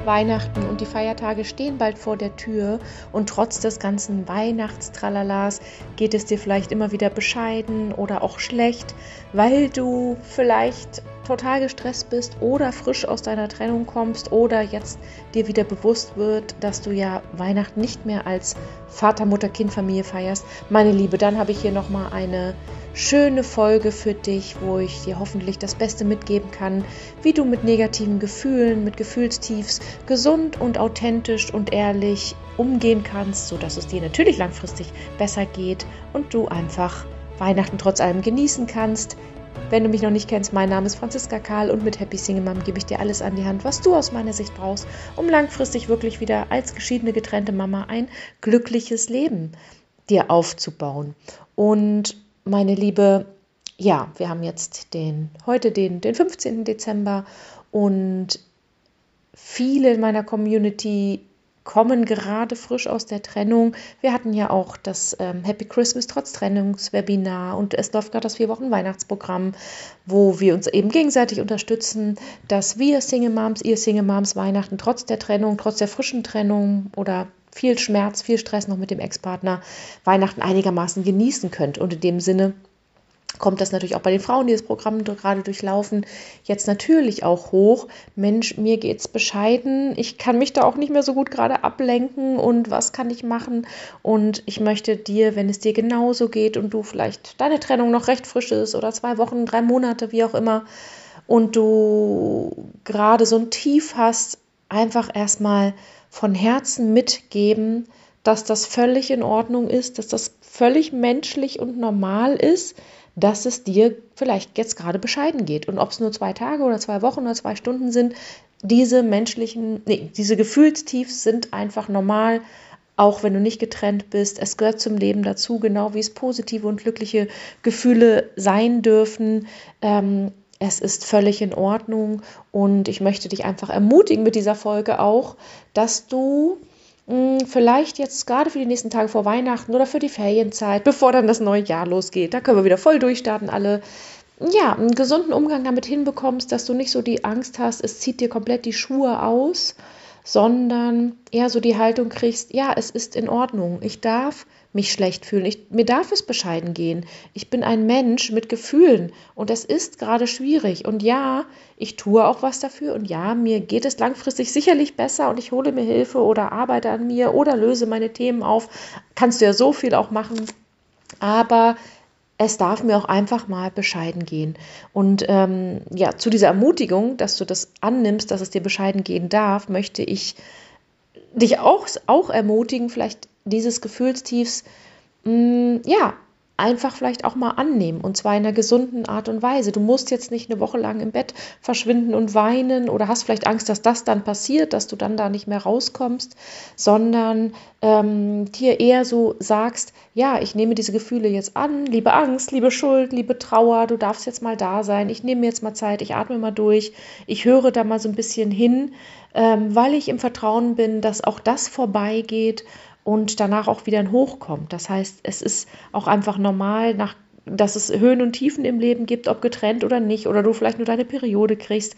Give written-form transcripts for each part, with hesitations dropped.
Weihnachten und die Feiertage stehen bald vor der Tür und trotz des ganzen Weihnachtstralalas geht es dir vielleicht immer wieder bescheiden oder auch schlecht, weil du vielleicht total gestresst bist oder frisch aus deiner Trennung kommst oder jetzt dir wieder bewusst wird, dass du ja Weihnachten nicht mehr als Vater, Mutter, Kind, Familie feierst. Meine Liebe, dann habe ich hier nochmal eine schöne Folge für dich, wo ich dir hoffentlich das Beste mitgeben kann, wie du mit negativen Gefühlen, mit Gefühlstiefs gesund und authentisch und ehrlich umgehen kannst, sodass es dir natürlich langfristig besser geht und du einfach Weihnachten trotz allem genießen kannst. Wenn du mich noch nicht kennst, mein Name ist Franziska Karl und mit Happy Single Mom gebe ich dir alles an die Hand, was du aus meiner Sicht brauchst, um langfristig wirklich wieder als geschiedene, getrennte Mama ein glückliches Leben dir aufzubauen. Und meine Liebe, ja, wir haben jetzt heute den 15. Dezember und viele in meiner Community kommen gerade frisch aus der Trennung. Wir hatten ja auch das Happy Christmas trotz Trennungswebinar und es läuft gerade das 4 Wochen Weihnachtsprogramm, wo wir uns eben gegenseitig unterstützen, dass wir Single Moms, ihr Single Moms Weihnachten trotz der Trennung, trotz der frischen Trennung oder viel Schmerz, viel Stress noch mit dem Ex-Partner Weihnachten einigermaßen genießen könnt. Und in dem Sinne kommt das natürlich auch bei den Frauen, die das Programm gerade durchlaufen, jetzt natürlich auch hoch. Mensch, mir geht's bescheiden. Ich kann mich da auch nicht mehr so gut gerade ablenken und was kann ich machen? Und ich möchte dir, wenn es dir genauso geht und du vielleicht deine Trennung noch recht frisch ist oder 2 Wochen, 3 Monate, wie auch immer, und du gerade so ein Tief hast, einfach erstmal von Herzen mitgeben, dass das völlig in Ordnung ist, dass das völlig menschlich und normal ist, dass es dir vielleicht jetzt gerade bescheiden geht. Und ob es nur 2 Tage oder 2 Wochen oder 2 Stunden sind, diese Gefühlstiefs sind einfach normal, auch wenn du nicht getrennt bist. Es gehört zum Leben dazu, genau wie es positive und glückliche Gefühle sein dürfen. Es ist völlig in Ordnung und ich möchte dich einfach ermutigen mit dieser Folge auch, dass du vielleicht jetzt gerade für die nächsten Tage vor Weihnachten oder für die Ferienzeit, bevor dann das neue Jahr losgeht, da können wir wieder voll durchstarten alle, ja, einen gesunden Umgang damit hinbekommst, dass du nicht so die Angst hast, es zieht dir komplett die Schuhe aus, sondern eher so die Haltung kriegst, ja, es ist in Ordnung, ich darf mich schlecht fühlen, mir darf es bescheiden gehen, ich bin ein Mensch mit Gefühlen und es ist gerade schwierig und ja, ich tue auch was dafür und ja, mir geht es langfristig sicherlich besser und ich hole mir Hilfe oder arbeite an mir oder löse meine Themen auf, kannst du ja so viel auch machen, aber es darf mir auch einfach mal bescheiden gehen. Und ja, zu dieser Ermutigung, dass du das annimmst, dass es dir bescheiden gehen darf, möchte ich dich auch ermutigen, vielleicht dieses Gefühlstiefs, ja, einfach vielleicht auch mal annehmen und zwar in einer gesunden Art und Weise. Du musst jetzt nicht eine Woche lang im Bett verschwinden und weinen oder hast vielleicht Angst, dass das dann passiert, dass du dann da nicht mehr rauskommst, sondern dir eher so sagst, ja, ich nehme diese Gefühle jetzt an, liebe Angst, liebe Schuld, liebe Trauer, du darfst jetzt mal da sein, ich nehme mir jetzt mal Zeit, ich atme mal durch, ich höre da mal so ein bisschen hin, weil ich im Vertrauen bin, dass auch das vorbeigeht und danach auch wieder ein Hoch kommt. Das heißt, es ist auch einfach normal, dass es Höhen und Tiefen im Leben gibt, ob getrennt oder nicht, oder du vielleicht nur deine Periode kriegst,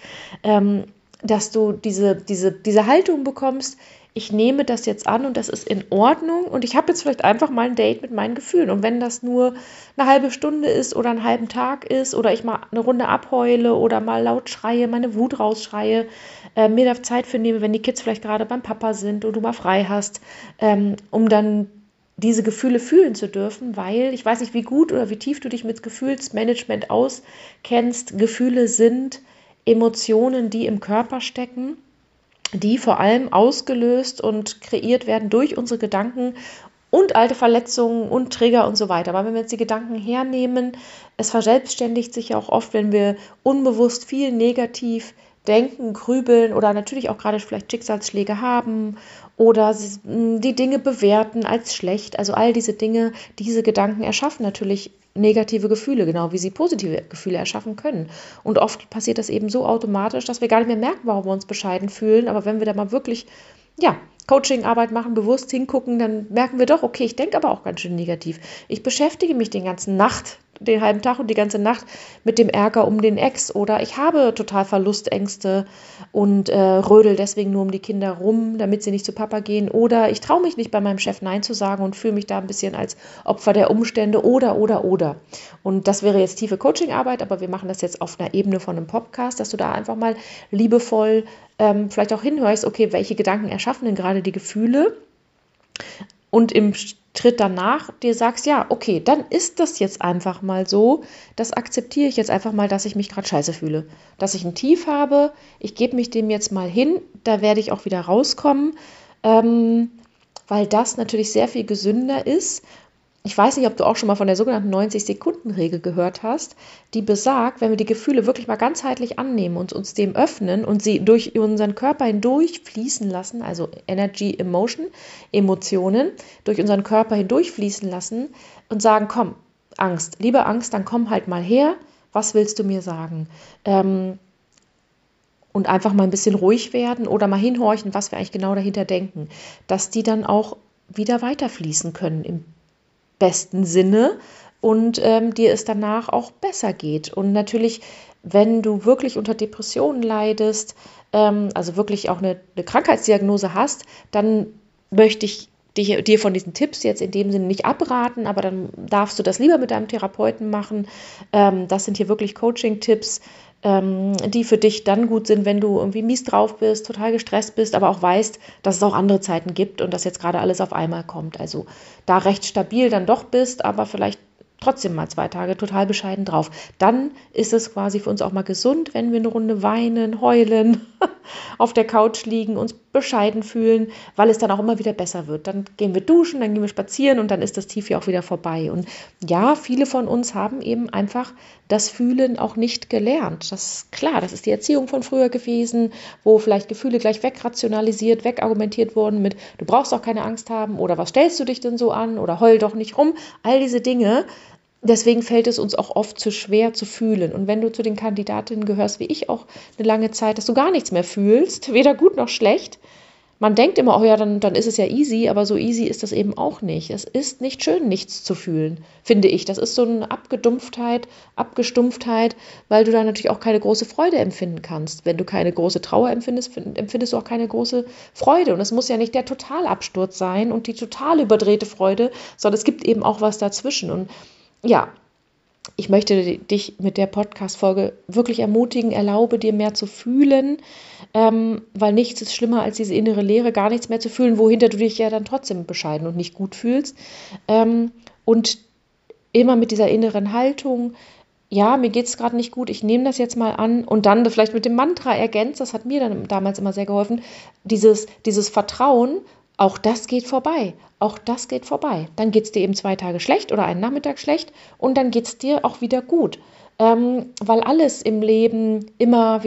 dass du diese Haltung bekommst, ich nehme das jetzt an und das ist in Ordnung und ich habe jetzt vielleicht einfach mal ein Date mit meinen Gefühlen und wenn das nur eine halbe Stunde ist oder einen halben Tag ist oder ich mal eine Runde abheule oder mal laut schreie, meine Wut rausschreie, mir da Zeit für nehme, wenn die Kids vielleicht gerade beim Papa sind und du mal frei hast, um dann diese Gefühle fühlen zu dürfen, weil ich weiß nicht, wie gut oder wie tief du dich mit Gefühlsmanagement auskennst. Gefühle sind Emotionen, die im Körper stecken, die vor allem ausgelöst und kreiert werden durch unsere Gedanken und alte Verletzungen und Trigger und so weiter. Aber wenn wir jetzt die Gedanken hernehmen, es verselbstständigt sich ja auch oft, wenn wir unbewusst viel negativ denken, grübeln oder natürlich auch gerade vielleicht Schicksalsschläge haben oder die Dinge bewerten als schlecht. Also all diese Dinge, diese Gedanken erschaffen natürlich negative Gefühle, genau wie sie positive Gefühle erschaffen können. Und oft passiert das eben so automatisch, dass wir gar nicht mehr merken, warum wir uns bescheiden fühlen. Aber wenn wir da mal wirklich, ja, Coachingarbeit machen, bewusst hingucken, dann merken wir doch, okay, ich denke aber auch ganz schön negativ. Ich beschäftige mich den halben Tag und die ganze Nacht mit dem Ärger um den Ex oder ich habe total Verlustängste und rödel deswegen nur um die Kinder rum, damit sie nicht zu Papa gehen oder ich traue mich nicht bei meinem Chef Nein zu sagen und fühle mich da ein bisschen als Opfer der Umstände oder. Und das wäre jetzt tiefe Coachingarbeit, aber wir machen das jetzt auf einer Ebene von einem Podcast, dass du da einfach mal liebevoll vielleicht auch hinhörst, okay, welche Gedanken erschaffen denn gerade die Gefühle und im Schritt danach dir sagst, ja, okay, dann ist das jetzt einfach mal so, das akzeptiere ich jetzt einfach mal, dass ich mich gerade scheiße fühle, dass ich ein Tief habe, ich gebe mich dem jetzt mal hin, da werde ich auch wieder rauskommen, weil das natürlich sehr viel gesünder ist. Ich weiß nicht, ob du auch schon mal von der sogenannten 90-Sekunden-Regel gehört hast, die besagt, wenn wir die Gefühle wirklich mal ganzheitlich annehmen und uns dem öffnen und sie durch unseren Körper hindurch fließen lassen, also Energy, Emotion, Emotionen, durch unseren Körper hindurch fließen lassen und sagen, komm, Angst, liebe Angst, dann komm halt mal her, was willst du mir sagen? Und einfach mal ein bisschen ruhig werden oder mal hinhorchen, was wir eigentlich genau dahinter denken, dass die dann auch wieder weiterfließen können im besten Sinne und dir es danach auch besser geht. Und natürlich, wenn du wirklich unter Depressionen leidest, also wirklich auch eine Krankheitsdiagnose hast, dann möchte ich dir von diesen Tipps jetzt in dem Sinne nicht abraten, aber dann darfst du das lieber mit deinem Therapeuten machen. Das sind hier wirklich Coaching-Tipps, die für dich dann gut sind, wenn du irgendwie mies drauf bist, total gestresst bist, aber auch weißt, dass es auch andere Zeiten gibt und dass jetzt gerade alles auf einmal kommt. Also da recht stabil dann doch bist, aber vielleicht trotzdem mal 2 Tage total bescheiden drauf. Dann ist es quasi für uns auch mal gesund, wenn wir eine Runde weinen, heulen, auf der Couch liegen, uns bescheiden fühlen, weil es dann auch immer wieder besser wird. Dann gehen wir duschen, dann gehen wir spazieren und dann ist das Tief ja auch wieder vorbei. Und ja, viele von uns haben eben einfach das Fühlen auch nicht gelernt. Das ist klar, das ist die Erziehung von früher gewesen, wo vielleicht Gefühle gleich wegrationalisiert, wegargumentiert wurden mit, du brauchst doch keine Angst haben oder was stellst du dich denn so an oder heul doch nicht rum. All diese Dinge. Deswegen fällt es uns auch oft zu schwer zu fühlen. Und wenn du zu den Kandidatinnen gehörst, wie ich auch eine lange Zeit, dass du gar nichts mehr fühlst, weder gut noch schlecht, man denkt immer, oh ja, dann ist es ja easy, aber so easy ist das eben auch nicht. Es ist nicht schön, nichts zu fühlen, finde ich. Das ist so eine Abgestumpftheit, weil du da natürlich auch keine große Freude empfinden kannst. Wenn du keine große Trauer empfindest, empfindest du auch keine große Freude. Und es muss ja nicht der Totalabsturz sein und die total überdrehte Freude, sondern es gibt eben auch was dazwischen. Und ja, ich möchte dich mit der Podcast-Folge wirklich ermutigen, erlaube dir mehr zu fühlen, weil nichts ist schlimmer als diese innere Leere, gar nichts mehr zu fühlen, wohinter du dich ja dann trotzdem bescheiden und nicht gut fühlst. Und immer mit dieser inneren Haltung, ja, mir geht es gerade nicht gut, ich nehme das jetzt mal an und dann vielleicht mit dem Mantra ergänzt, das hat mir dann damals immer sehr geholfen, dieses Vertrauen, auch das geht vorbei. Auch das geht vorbei. Dann geht es dir eben 2 Tage schlecht oder einen Nachmittag schlecht und dann geht es dir auch wieder gut. Weil alles im Leben immer,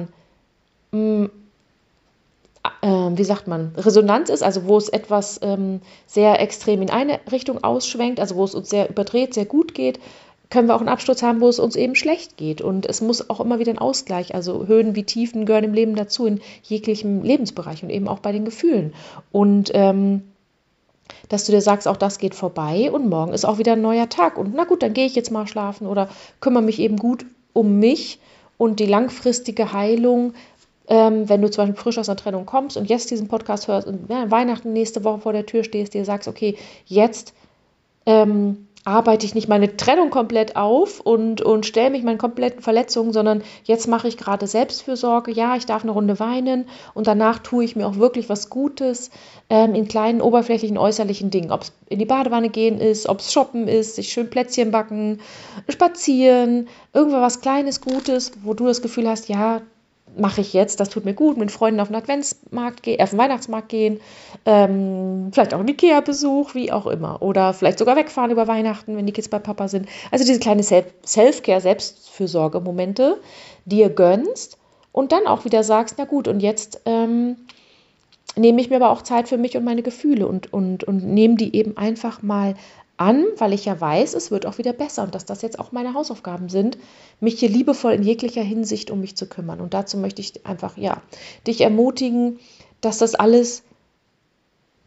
Resonanz ist, also wo es etwas sehr extrem in eine Richtung ausschwenkt, also wo es uns sehr überdreht, sehr gut geht, können wir auch einen Absturz haben, wo es uns eben schlecht geht. Und es muss auch immer wieder ein Ausgleich, also Höhen wie Tiefen gehören im Leben dazu, in jeglichem Lebensbereich und eben auch bei den Gefühlen. Und dass du dir sagst, auch das geht vorbei und morgen ist auch wieder ein neuer Tag. Und na gut, dann gehe ich jetzt mal schlafen oder kümmere mich eben gut um mich und die langfristige Heilung, wenn du zum Beispiel frisch aus einer Trennung kommst und jetzt diesen Podcast hörst und Weihnachten nächste Woche vor der Tür stehst, dir sagst, okay, jetzt arbeite ich nicht meine Trennung komplett auf und stelle mich meinen kompletten Verletzungen, sondern jetzt mache ich gerade Selbstfürsorge. Ja, ich darf eine Runde weinen und danach tue ich mir auch wirklich was Gutes in kleinen, oberflächlichen, äußerlichen Dingen. Ob es in die Badewanne gehen ist, ob es shoppen ist, sich schön Plätzchen backen, spazieren, irgendwas Kleines, Gutes, wo du das Gefühl hast, ja, mache ich jetzt, das tut mir gut, mit Freunden auf den auf den Weihnachtsmarkt gehen, vielleicht auch einen Ikea-Besuch, wie auch immer. Oder vielleicht sogar wegfahren über Weihnachten, wenn die Kids bei Papa sind. Also diese kleine Self-Care, Selbstfürsorge-Momente dir gönnst und dann auch wieder sagst, na gut, und jetzt nehme ich mir aber auch Zeit für mich und meine Gefühle und nehme die eben einfach mal an, weil ich ja weiß, es wird auch wieder besser und dass das jetzt auch meine Hausaufgaben sind, mich hier liebevoll in jeglicher Hinsicht um mich zu kümmern. Und dazu möchte ich einfach, ja, dich ermutigen, dass das alles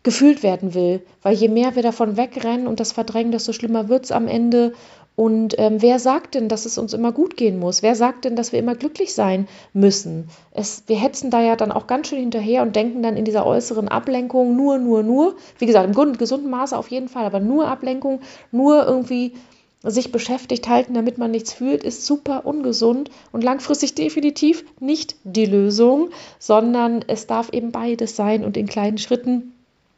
gefühlt werden will. Weil je mehr wir davon wegrennen und das verdrängen, desto schlimmer wird es am Ende. Und wer sagt denn, dass es uns immer gut gehen muss? Wer sagt denn, dass wir immer glücklich sein müssen? Wir hetzen da ja dann auch ganz schön hinterher und denken dann in dieser äußeren Ablenkung nur. Wie gesagt, im gesunden Maße auf jeden Fall, aber nur Ablenkung, nur irgendwie sich beschäftigt halten, damit man nichts fühlt, ist super ungesund und langfristig definitiv nicht die Lösung, sondern es darf eben beides sein und in kleinen Schritten.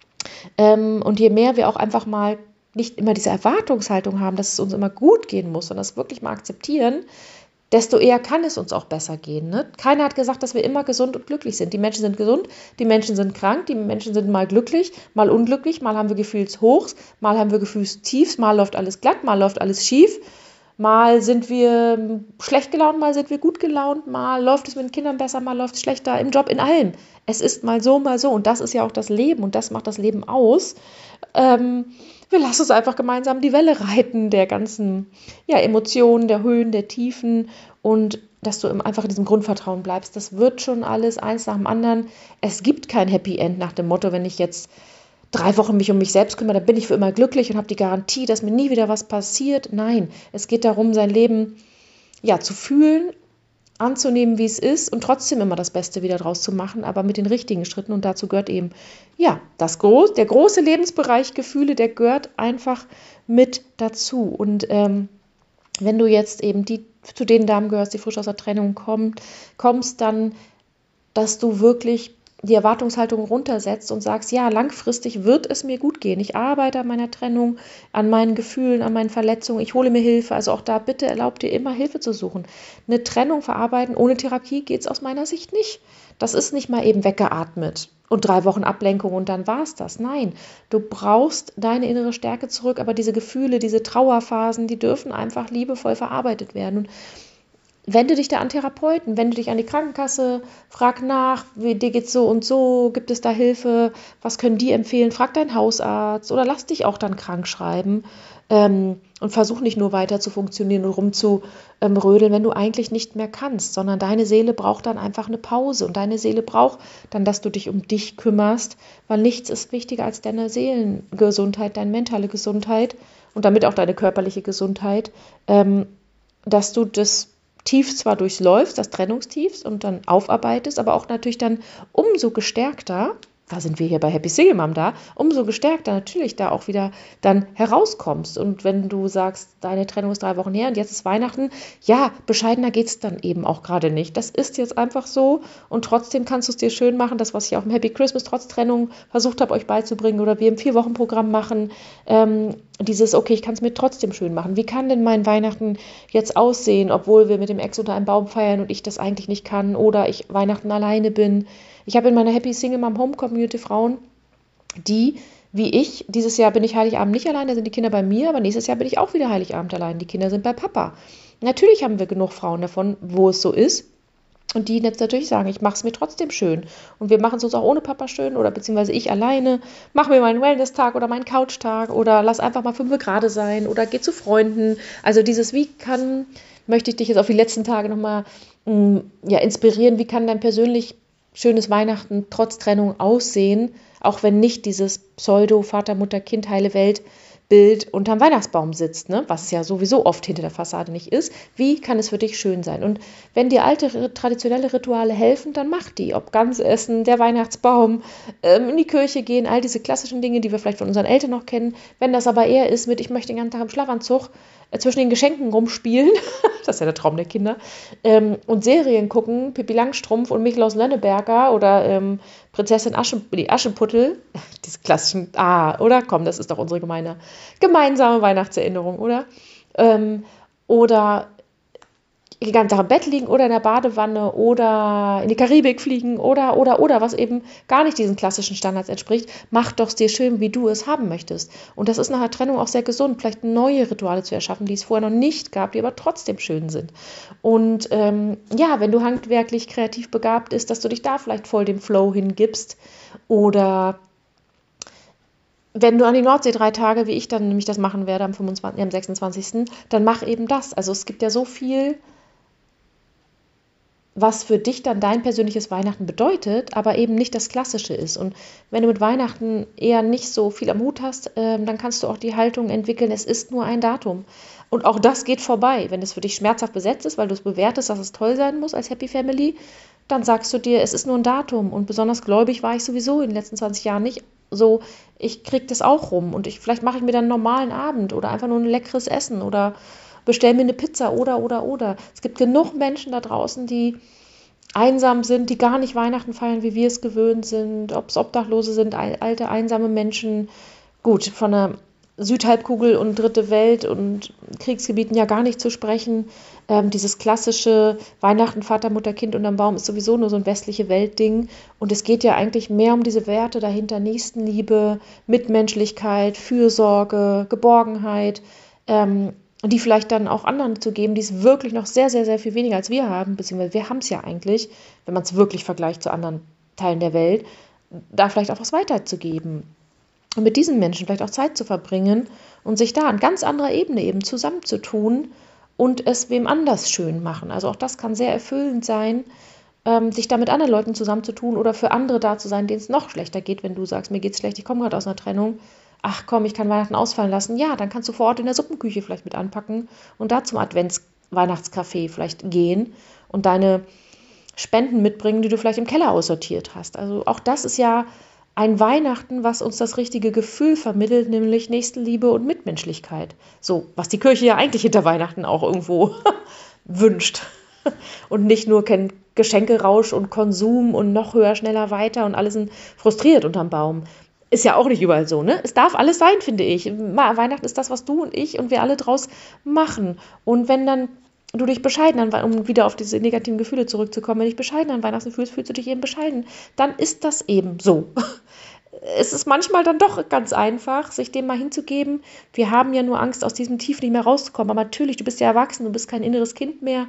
Und je mehr wir auch einfach mal nicht immer diese Erwartungshaltung haben, dass es uns immer gut gehen muss, sondern das wirklich mal akzeptieren, desto eher kann es uns auch besser gehen. Ne? Keiner hat gesagt, dass wir immer gesund und glücklich sind. Die Menschen sind gesund, die Menschen sind krank, die Menschen sind mal glücklich, mal unglücklich, mal haben wir Gefühlshochs, mal haben wir Gefühlstiefs, mal läuft alles glatt, mal läuft alles schief, mal sind wir schlecht gelaunt, mal sind wir gut gelaunt, mal läuft es mit den Kindern besser, mal läuft es schlechter, im Job, in allem. Es ist mal so und das ist ja auch das Leben und das macht das Leben aus. Wir lassen uns einfach gemeinsam die Welle reiten der ganzen Emotionen, der Höhen, der Tiefen und dass du einfach in diesem Grundvertrauen bleibst. Das wird schon alles eins nach dem anderen. Es gibt kein Happy End nach dem Motto, wenn ich jetzt 3 Wochen mich um mich selbst kümmere, dann bin ich für immer glücklich und habe die Garantie, dass mir nie wieder was passiert. Nein, es geht darum, sein Leben zu fühlen, anzunehmen, wie es ist und trotzdem immer das Beste wieder draus zu machen, aber mit den richtigen Schritten. Und dazu gehört eben, der große Lebensbereich Gefühle, der gehört einfach mit dazu. Und wenn du jetzt eben zu den Damen gehörst, die frisch aus der Trennung kommst, dann, dass du wirklich die Erwartungshaltung runtersetzt und sagst, ja, langfristig wird es mir gut gehen. Ich arbeite an meiner Trennung, an meinen Gefühlen, an meinen Verletzungen. Ich hole mir Hilfe. Also auch da bitte erlaub dir immer Hilfe zu suchen. Eine Trennung verarbeiten ohne Therapie geht es aus meiner Sicht nicht. Das ist nicht mal eben weggeatmet und 3 Wochen Ablenkung und dann war es das. Nein, du brauchst deine innere Stärke zurück, aber diese Gefühle, diese Trauerphasen, die dürfen einfach liebevoll verarbeitet werden. Und wende dich da an Therapeuten, wende dich an die Krankenkasse, frag nach, dir geht's so und so, gibt es da Hilfe, was können die empfehlen, frag deinen Hausarzt oder lass dich auch dann krank schreiben und versuch nicht nur weiter zu funktionieren und rumzurödeln, wenn du eigentlich nicht mehr kannst, sondern deine Seele braucht dann einfach eine Pause und deine Seele braucht dann, dass du dich um dich kümmerst, weil nichts ist wichtiger als deine Seelengesundheit, deine mentale Gesundheit und damit auch deine körperliche Gesundheit, dass du das Tief zwar durchläufst, das Trennungstiefs und dann aufarbeitest, aber auch natürlich dann umso gestärkter, da sind wir hier bei Happy Single Mom umso gestärkter natürlich da auch wieder dann herauskommst. Und wenn du sagst, deine Trennung ist 3 Wochen her und jetzt ist Weihnachten, bescheidener geht es dann eben auch gerade nicht. Das ist jetzt einfach so und trotzdem kannst du es dir schön machen, das, was ich auch im Happy Christmas trotz Trennung versucht habe, euch beizubringen oder wir im 4-Wochen-Programm machen, ich kann es mir trotzdem schön machen. Wie kann denn mein Weihnachten jetzt aussehen, obwohl wir mit dem Ex unter einem Baum feiern und ich das eigentlich nicht kann oder ich Weihnachten alleine bin? Ich habe in meiner Happy Single Mom Home Community Frauen, die, wie ich, dieses Jahr bin ich Heiligabend nicht allein, da sind die Kinder bei mir, aber nächstes Jahr bin ich auch wieder Heiligabend allein, die Kinder sind bei Papa. Natürlich haben wir genug Frauen davon, wo es so ist. Und die jetzt natürlich sagen, ich mache es mir trotzdem schön. Und wir machen es uns auch ohne Papa schön oder beziehungsweise ich alleine, mache mir meinen Wellness-Tag oder meinen Couch-Tag oder lass einfach mal 5 Grad sein oder geh zu Freunden. Also dieses möchte ich dich jetzt auf die letzten Tage nochmal inspirieren, wie kann dein persönlich schönes Weihnachten trotz Trennung aussehen, auch wenn nicht dieses Pseudo-Vater, Mutter, Kind, heile Welt Bild unterm Weihnachtsbaum sitzt, ne? Was es ja sowieso oft hinter der Fassade nicht ist. Wie kann es für dich schön sein? Und wenn dir alte traditionelle Rituale helfen, dann mach die. Ob Gans essen, der Weihnachtsbaum, in die Kirche gehen, all diese klassischen Dinge, die wir vielleicht von unseren Eltern noch kennen. Wenn das aber eher ist mit, ich möchte den ganzen Tag im Schlafanzug zwischen den Geschenken rumspielen, das ist ja der Traum der Kinder, und Serien gucken, Pippi Langstrumpf und Michel aus Lönneberger oder Prinzessin Aschenputtel, diese klassischen, oder? Komm, das ist doch unsere gemeinsame Weihnachtserinnerung, oder? Oder die ganze Tag im Bett liegen oder in der Badewanne oder in die Karibik fliegen oder, was eben gar nicht diesen klassischen Standards entspricht, mach doch es dir schön, wie du es haben möchtest. Und das ist nach der Trennung auch sehr gesund, vielleicht neue Rituale zu erschaffen, die es vorher noch nicht gab, die aber trotzdem schön sind. Und wenn du handwerklich kreativ begabt bist, dass du dich da vielleicht voll dem Flow hingibst oder wenn du an die Nordsee 3 Tage, wie ich dann nämlich das machen werde am 26., dann mach eben das. Also es gibt ja so viel was für dich dann dein persönliches Weihnachten bedeutet, aber eben nicht das Klassische ist. Und wenn du mit Weihnachten eher nicht so viel am Hut hast, dann kannst du auch die Haltung entwickeln, es ist nur ein Datum. Und auch das geht vorbei. Wenn es für dich schmerzhaft besetzt ist, weil du es bewertest, dass es toll sein muss als Happy Family, dann sagst du dir, es ist nur ein Datum. Und besonders gläubig war ich sowieso in den letzten 20 Jahren nicht so, ich kriege das auch rum. Und vielleicht mache ich mir dann einen normalen Abend oder einfach nur ein leckeres Essen oder bestell mir eine Pizza oder. Es gibt genug Menschen da draußen, die einsam sind, die gar nicht Weihnachten feiern, wie wir es gewöhnt sind, ob es Obdachlose sind, alte, einsame Menschen, gut, von der Südhalbkugel und Dritte Welt und Kriegsgebieten ja gar nicht zu sprechen. Dieses klassische Weihnachten, Vater, Mutter, Kind unterm Baum ist sowieso nur so ein westliche Weltding. Und es geht ja eigentlich mehr um diese Werte dahinter, Nächstenliebe, Mitmenschlichkeit, Fürsorge, Geborgenheit, die vielleicht dann auch anderen zu geben, die es wirklich noch sehr, sehr, sehr viel weniger als wir haben, beziehungsweise wir haben es ja eigentlich, wenn man es wirklich vergleicht zu anderen Teilen der Welt, da vielleicht auch was weiterzugeben. Und mit diesen Menschen vielleicht auch Zeit zu verbringen und sich da an ganz anderer Ebene eben zusammenzutun und es wem anders schön machen. Also auch das kann sehr erfüllend sein, sich da mit anderen Leuten zusammenzutun oder für andere da zu sein, denen es noch schlechter geht, wenn du sagst, mir geht's schlecht, ich komme gerade aus einer Trennung. Ach komm, ich kann Weihnachten ausfallen lassen. Ja, dann kannst du vor Ort in der Suppenküche vielleicht mit anpacken und da zum Advents-Weihnachtscafé vielleicht gehen und deine Spenden mitbringen, die du vielleicht im Keller aussortiert hast. Also auch das ist ja ein Weihnachten, was uns das richtige Gefühl vermittelt, nämlich Nächstenliebe und Mitmenschlichkeit. So, was die Kirche ja eigentlich hinter Weihnachten auch irgendwo wünscht. Und nicht nur Geschenkerausch und Konsum und noch höher, schneller, weiter und alles sind frustriert unterm Baum. Ist ja auch nicht überall so, ne? Es darf alles sein, finde ich. Weihnachten ist das, was du und ich und wir alle draus machen. Und wenn dann du dich bescheiden, um wieder auf diese negativen Gefühle zurückzukommen, wenn du dich bescheiden an Weihnachten fühlst du dich eben bescheiden, dann ist das eben so. Es ist manchmal dann doch ganz einfach, sich dem mal hinzugeben. Wir haben ja nur Angst, aus diesem Tief nicht mehr rauszukommen. Aber natürlich, du bist ja erwachsen, du bist kein inneres Kind mehr,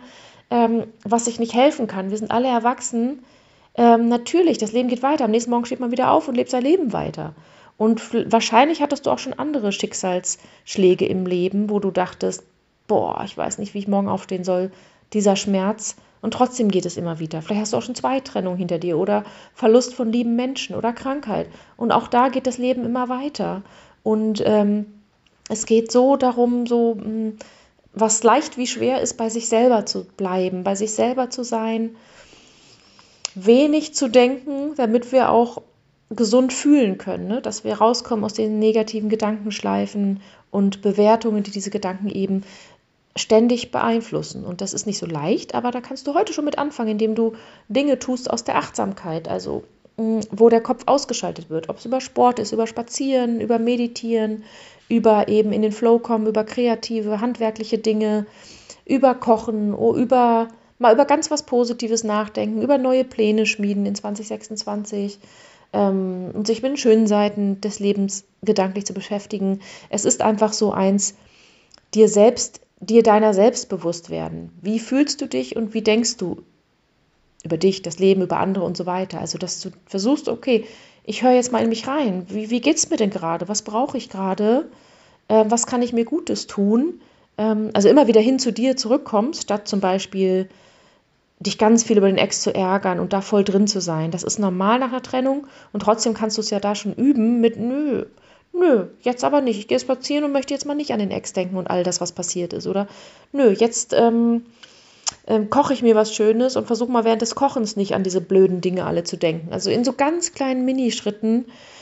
was sich nicht helfen kann. Wir sind alle erwachsen. Natürlich, das Leben geht weiter. Am nächsten Morgen steht man wieder auf und lebt sein Leben weiter. Und wahrscheinlich hattest du auch schon andere Schicksalsschläge im Leben, wo du dachtest, boah, ich weiß nicht, wie ich morgen aufstehen soll, dieser Schmerz. Und trotzdem geht es immer wieder. Vielleicht hast du auch schon 2 Trennungen hinter dir oder Verlust von lieben Menschen oder Krankheit. Und auch da geht das Leben immer weiter. Und es geht so darum, was leicht wie schwer ist, bei sich selber zu bleiben, bei sich selber zu sein, wenig zu denken, damit wir auch gesund fühlen können, ne? Dass wir rauskommen aus den negativen Gedankenschleifen und Bewertungen, die diese Gedanken eben ständig beeinflussen. Und das ist nicht so leicht, aber da kannst du heute schon mit anfangen, indem du Dinge tust aus der Achtsamkeit, also wo der Kopf ausgeschaltet wird, ob es über Sport ist, über Spazieren, über Meditieren, über eben in den Flow kommen, über kreative, handwerkliche Dinge, über Kochen, mal über ganz was Positives nachdenken, über neue Pläne schmieden in 2026 und sich mit den schönen Seiten des Lebens gedanklich zu beschäftigen. Es ist einfach so dir deiner selbst bewusst werden. Wie fühlst du dich und wie denkst du über dich, das Leben, über andere und so weiter? Also, dass du versuchst, okay, ich höre jetzt mal in mich rein. Wie geht es mir denn gerade? Was brauche ich gerade? Was kann ich mir Gutes tun? Also immer wieder hin zu dir zurückkommst, statt zum Beispiel dich ganz viel über den Ex zu ärgern und da voll drin zu sein. Das ist normal nach einer Trennung und trotzdem kannst du es ja da schon üben mit nö, jetzt aber nicht. Ich gehe spazieren und möchte jetzt mal nicht an den Ex denken und all das, was passiert ist. Oder nö, jetzt koche ich mir was Schönes und versuche mal während des Kochens nicht an diese blöden Dinge alle zu denken. Also in so ganz kleinen Minischritten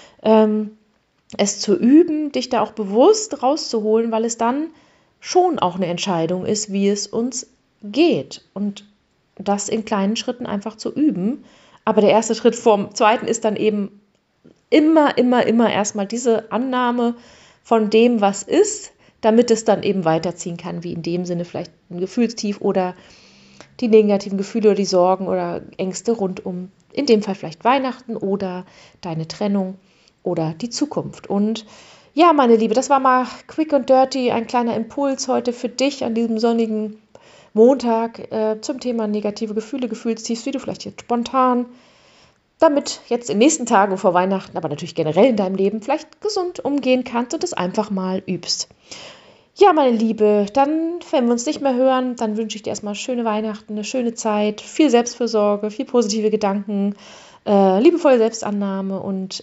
es zu üben, dich da auch bewusst rauszuholen, weil es dann schon auch eine Entscheidung ist, wie es uns geht. Und das in kleinen Schritten einfach zu üben. Aber der erste Schritt vom zweiten ist dann eben immer erstmal diese Annahme von dem, was ist, damit es dann eben weiterziehen kann, wie in dem Sinne vielleicht ein Gefühlstief oder die negativen Gefühle oder die Sorgen oder Ängste rund um, in dem Fall vielleicht Weihnachten oder deine Trennung oder die Zukunft. Und ja, meine Liebe, das war mal quick and dirty, ein kleiner Impuls heute für dich an diesem sonnigen Montag zum Thema negative Gefühle, Gefühlstiefs, wie du vielleicht jetzt spontan damit jetzt in den nächsten Tagen vor Weihnachten, aber natürlich generell in deinem Leben vielleicht gesund umgehen kannst und es einfach mal übst. Ja, meine Liebe, dann, wenn wir uns nicht mehr hören, dann wünsche ich dir erstmal schöne Weihnachten, eine schöne Zeit, viel Selbstfürsorge, viel positive Gedanken, liebevolle Selbstannahme und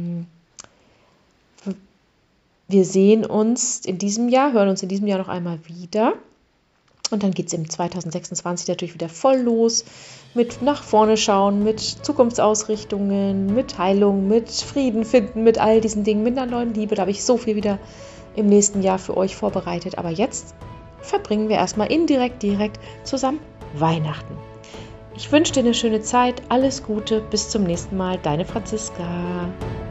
wir sehen uns in diesem Jahr, hören uns in diesem Jahr noch einmal wieder. Und dann geht es im 2026 natürlich wieder voll los mit nach vorne schauen, mit Zukunftsausrichtungen, mit Heilung, mit Frieden finden, mit all diesen Dingen, mit einer neuen Liebe. Da habe ich so viel wieder im nächsten Jahr für euch vorbereitet. Aber jetzt verbringen wir erstmal direkt zusammen Weihnachten. Ich wünsche dir eine schöne Zeit, alles Gute, bis zum nächsten Mal, deine Franziska.